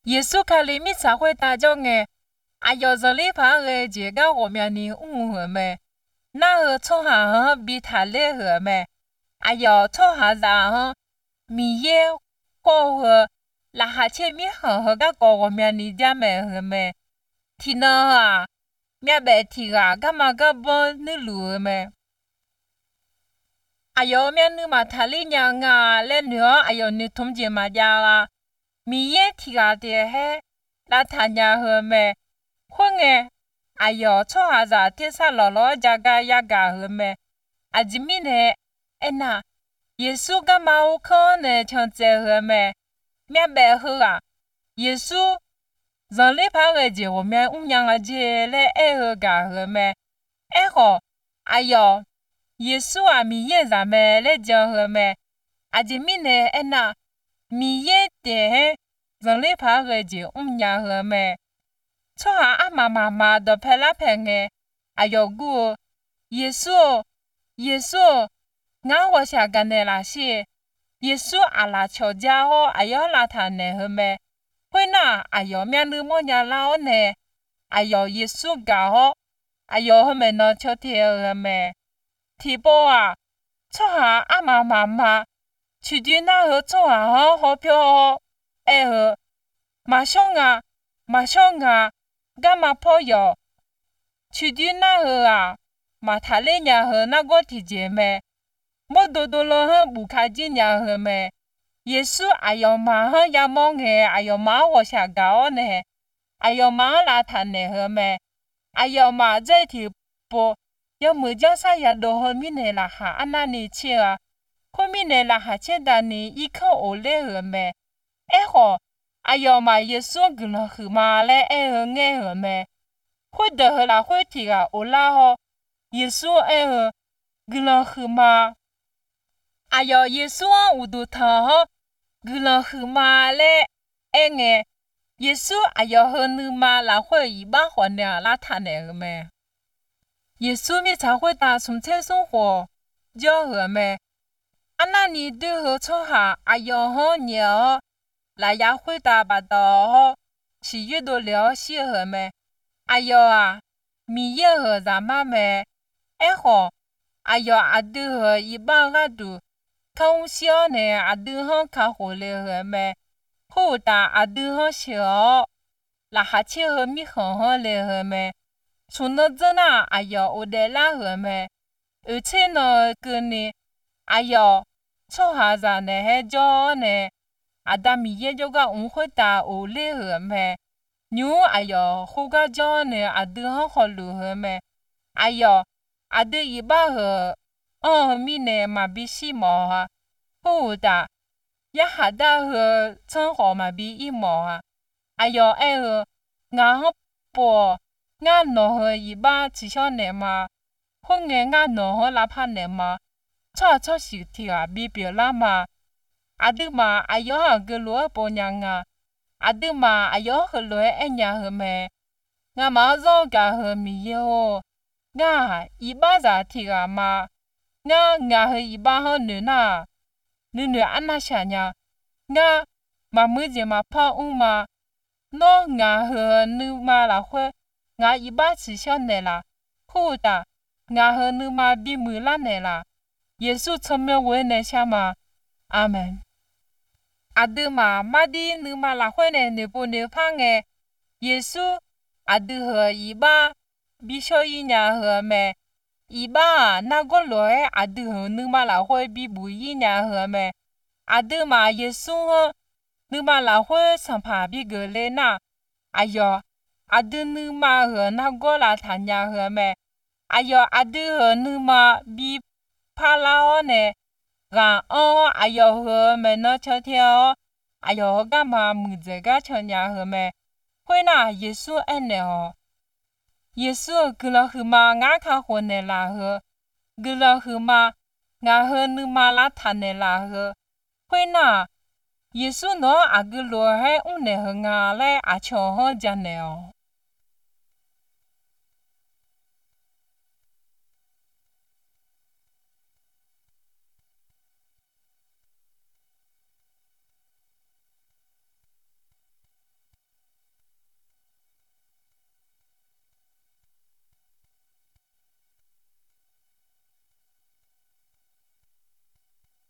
耶稣卡里米才会打叫我，哎呦，这里怕个这个后面的河咩？那个从下比他来河咩？哎呦，从下然米耶过河，那下前面河个后面的家咩河咩？天哪啊！咩白天啊，干嘛个不你路咩？哎呦，咩你嘛他里娘啊，来女儿，哎呦，你同姐嘛家啦，米耶提个的嘿，那他娘和咩？混诶，哎呦，错下子天上老老家个呀个和咩？阿吉米呢？哎那，耶稣干嘛有可能像这和咩？咩白好啊？耶稣。人类怕个节我们娘个节来爱和干和咩？爱好，哎呦，耶稣啊，米耶咱们来讲和咩？阿姐米呢？哎那米耶的人类怕个节娘和咩？错下阿妈都拍啦拍个，哎呦姑，耶稣，我下个呢那些，耶稣阿拉乔家伙，哎呦拉他呢和咩？会那，哎呦，面你莫伢老呢，哎呦，耶稣搞吼，哎呦，后面呢就贴个咩？提波啊，错下阿妈，去对那个错下好票哦，哎呵，马上啊，干嘛跑哟？去对那个啊，马他嘞伢和那个提姐妹，莫多多了很不开心伢和咩？耶稣，哎呦妈哈呀忙嘿，哎呦妈我下高呢，哎呦妈拉他呢呵咩？哎呦妈这条不，要么叫啥呀都后面呢啦哈，安那你去啊？后面呢啦哈去的你一口我来呵咩？哎吼，哎呦妈耶稣跟了呵嘛嘞，哎呵爱呵咩？会的呵啦会提啊，我啦吼，耶稣哎呵跟了呵嘛？哎呦耶稣我都他吼。格朗河马嘞，哎哎，耶稣哎呦和你妈拉会一把火呢，拉他那个咩？耶稣咪才会打从菜生活，叫和咩？啊那你对和错下，哎呦好鸟，来也会打把刀吼，是越多了些和咩？哎呦啊，米也和咱妈咩？哎好，哎呦啊对和一把个都。看小呢，阿都好看火了个咩？好大阿都好小，那还切和米很好了个咩？从那这那，哎呦，我得拉个咩？而且呢，个呢，哎呦，错下子呢还叫呢，阿达米也叫个会打我了个咩？牛哎呦，好个叫呢，阿都好好了个咩？哎呦，阿都一把个。米呢嘛比西毛啊，好的，一下的和正好嘛比一毛啊，哎呦哎呵，俺好不，俺弄和一把吃小呢嘛，后眼俺弄和哪怕呢嘛，炒西提啊比别啦嘛，阿对嘛哎呦哈个罗不娘啊，阿对嘛哎呦和罗哎娘和咩，俺马上干和米哟，俺一把咋提啊嘛。nga he iba ho nu ana shanya nga ma muje ma pa uma no nga he nu ma la hwe nga iba chi sha ne la hu da nga he nu ma bi mu la ne la yesu chome we ne sha ma amen adu ma di nu ma la hwe ne ne po ne pa nge yesu adu he iba bi sho yi nya he me一把那个来阿都和你妈老会比不一样和咩？阿都嘛也送呵，你妈老会上旁边个来那，哎哟，阿都你妈和那个拉他娘和咩？哎哟，阿都和你妈比怕老呢，俺哎哟和咩那条条，哎哟干嘛木这个条娘和咩？会那也送安呢哦。耶稣格拉河马俺看活呢拉河，格拉河马俺和你妈拉他呢拉河，会那耶稣喏阿个罗海乌呢和俺来阿乔好讲呢哦。